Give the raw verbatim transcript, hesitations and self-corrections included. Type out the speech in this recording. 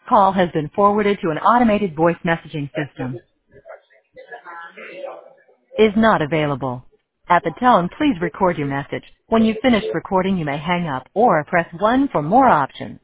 Call has been forwarded to an automated voice messaging system. Is not available. At the tone, please record your message. When you've finished recording, you may hang up or press one for more options.